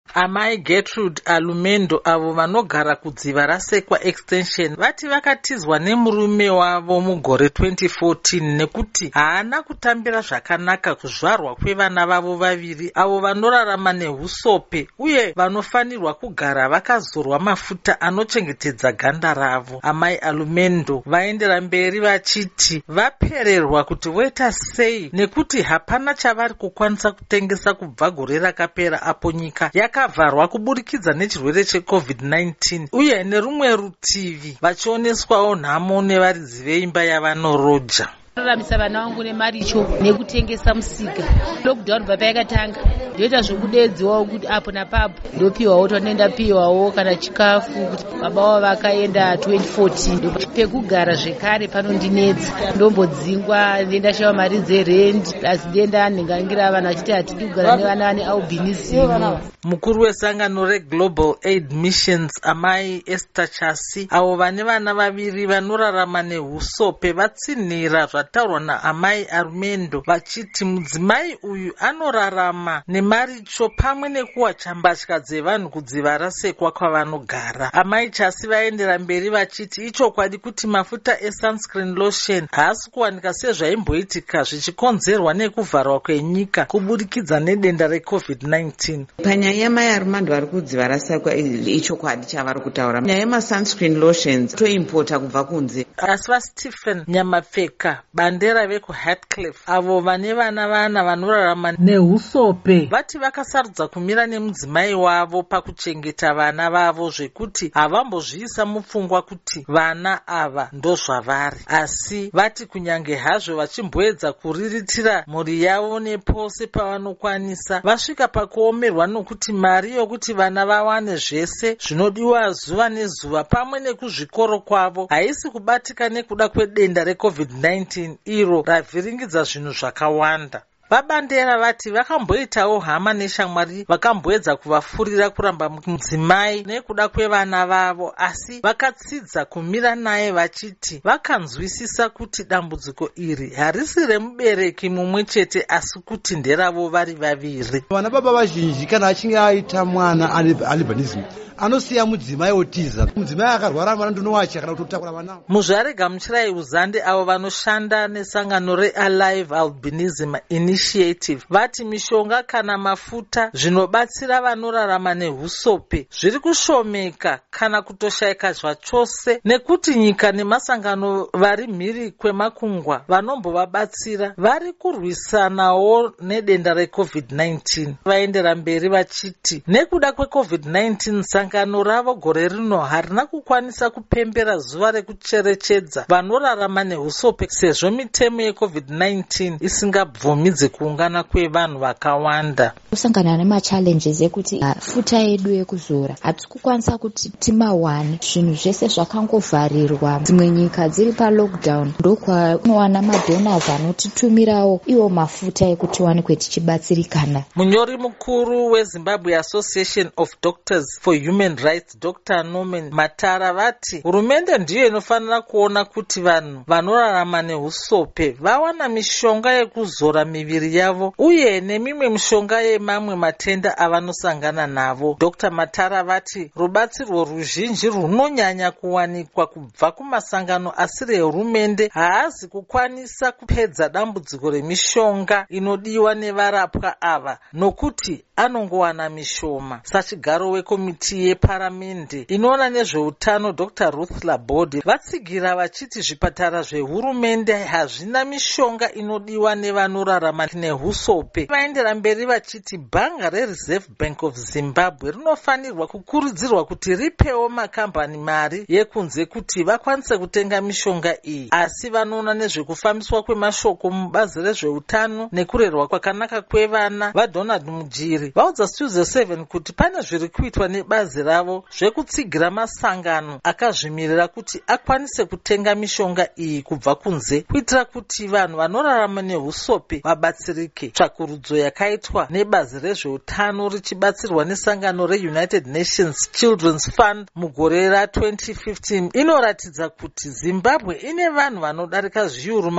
Amai Gertrude Alumendo avo vanogara kudziva raSekwa Extension vati vakatizwa nemurume wavo mugore 2014 nekuti haana kutambira zvakanaka kuzvarwa kwevana vavo vaviri avo vanorarama nehusope uye vanofanirwa kugara vakazorwa mafuta anochengetedza ganda ravo. Amai Alumendo vaendera mberi vachiti vapererwa kuti voita sei nekuti hapana chavari kukwanisa kutengesa kubva gore rakapera apo nyika yakavharwa kuburikidza nechirwere cheCovid-19 uye nerumwe rutivi vachioneswawo nhamo nevaridzi veimba yavanoroja. Raramisa vana vangu nemaricho nekutengesa musika. Lockdown bva payakatanga ndoita zvekudedziwawo kuti apo napapo ndopiwawo tinoenda piwawo kana chikafu kuti baba vavo vakaenda 2014 pekugara zvekare panondinetsa ndombodzingwa ndendashava mari dzerendi asi ndenda ndingangira vanhu vachiti hatidi kugara nevana vane albinism. Mukuru wesangano reGlobal Aid Missions amai Esther Chasi avo vane vana vaviri vanorarama nehusope vatsinhira zvataurwa naamai Alumendo vachiti mudzimai uyu anorarama nemaricho pamwe nekuwacha mbatya dzevanhu kudziva raSekwa kwavanogara. Amai Chasi vaendera mberi vachiti ichokwadi kuti mafuta esunscreen lotion haasi kuwanika sezvaimboitika zvichikonzerwa nekuvharwa kwenyika kuburikidza nedenda reCovid-19. Panyaya yamai Alumendo vari kudziva raSekwa ichokwadi chavari kutaura. Nyaya yemasunscreen lotions toimpota kubva kunze. Asi vaStephen Nyamapfeka bandera vekuHatcliffe avo vane vana vanorarama nehusope vati vakasarudza kumira nemudzimai wavo pakuchengeta vana vavo zvekuti havambozviisa mupfungwa kuti vana ava ndozvavari, asi vati kunyange hazvo vachimboedza kuriritira mhuri yavo nepose pavanokwanisa vasvika pakuomerwa nokuti mari yokuti vana vawane zvese zvinodiwa zuva nezuva pamwe nekuzvikoro kwavo haisi kubatika nekuda kwedenda reCovid-19 iro ravhiringidza zvinhu zvakawanda. Vabandera vati vakamboitawo hama neshamwari vakamboedza kuvafurira kuramba mudzimai nekuda kwevana vavo asi vakatsidza kumira naye vachiti vakanzwisisa kuti dambudziko iri harisi remubereki mumwe chete asi kuti nderavo vari vaviri. Vana baba vazhinji kana achinge aita mwana albinism anosiya mudzimai otiza. Mudzimai akarwara mwana ndonowacha kana kutotakura vana. Muzvare Gamuchirai Uzande avo vanoshanda nesangano reAlive Albinism Initiative vati mishonga kana mafuta zvinobatsira vanorarama nehusope zviri kushomeka kana kutoshayika zvachose nekuti nyika nemasangano vari mhiri kwemakungwa vanombovabatsira vari kurwisanawo nedenda reCovid-19. Vaendera mberi vachiti nekuda kweCovid-19 sangano ravo gore rino harina kukwanisa kupembera zuva rekucherechedza vanorarama nehusope sezvo mitemo yeCovid-19 isingabvumidzi kuungana kwevanhu vakawanda. Kusangana nemachallenges ekuti futa yedu yekuzora hatisi kukwanisa kuti timawane, zvinhu zvese zvakangovharirwa, dzimwe nyika dziri palockdown ndokwakunowana madonors anotitumirawo iwo mafuta ekuti tiwanikwe tichibatsirikana. Munyori mukuru weZimbabwe Association of Doctors for Human Rights Dr. Norman Matara vati hurumende ndiyo inofanira kuona kuti vanhu vanorarama nehusope vawana mishonga yekuzora miviri yavo uye nemimwe mishonga yemamwe matenda avanosangana navo. Dr. Matara vati rubatsirwo ruzhinji runonyanya kuwanikwa kubva kumasangano asiri ehurumende haazi kukwanisa kupedza dambudziko remishonga inodiwa nevarapwa ava nokuti anongowana mishoma. Sachigaro wekomiti yeparamende inoona nezveutano Dr. Ruth Laborde vatsigira vachiti zvipatara zvehurumende hazvina mishonga inodiwa nevanorarama nehusope. Vaendera mberi vachiti bhanga reReserve Bank of Zimbabwe rinofanirwa kukurudzirwa kuti ripewo makambani mari yekunze kuti vakwanise kutenga mishonga iyi, asi vanoona nezvekufambiswa kwemashoko mubazi rezveutano nekurerwa kwakanaka kwevana vaDonald Mujiri vaudza Studio 7 kuti pane zviri kuitwa nebazi ravo zvekutsigira masangano akazvimirira kuti akwanise kutenga mishonga iyi kubva kunze kuitira kuti vanhu vanorarama nehusope vabatsirike. Tsvakurudzo yakaitwa nebazi rezveutano richibatsirwa nesangano reUnited Nations Children's Fund mugore ra2015 inoratidza kuti Zimbabwe ine vanhu vanodarika zviuru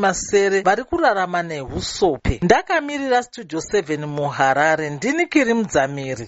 70 vari kurarama nehusope. Ndakamirira Studio 7 muHarare ndini Kiri Mudzamiri.